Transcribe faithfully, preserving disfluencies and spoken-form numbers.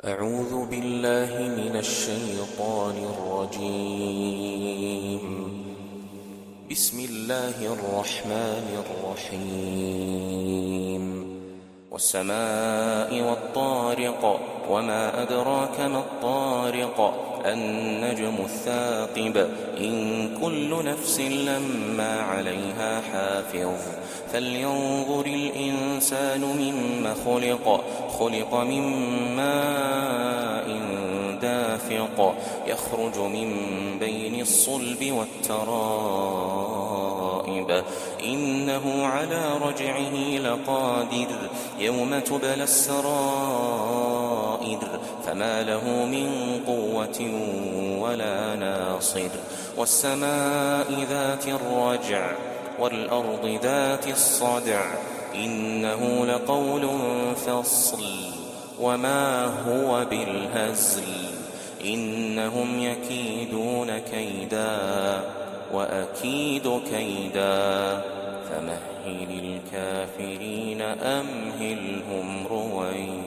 أعوذ بالله من الشيطان الرجيم. بسم الله الرحمن الرحيم. والسماء والطارق، وما أدراك ما الطارق، النجم الثاقب، إن كل نفس لما عليها حافظ. فلينظر الإنسان مما خلق خلق من ماء دافق، يخرج من بين الصلب والترائب، إنه على رجعه لقادر، يوم تبلى السرائر، فما له من قوة ولا ناصر. والسماء ذات الرجع، والأرض ذات الصدع، إنه لقول فصل، وما هو بالهزل، إنهم يكيدون كيدا وأكيد كيدا، فمهل الكافرين أمهلهم رويدا.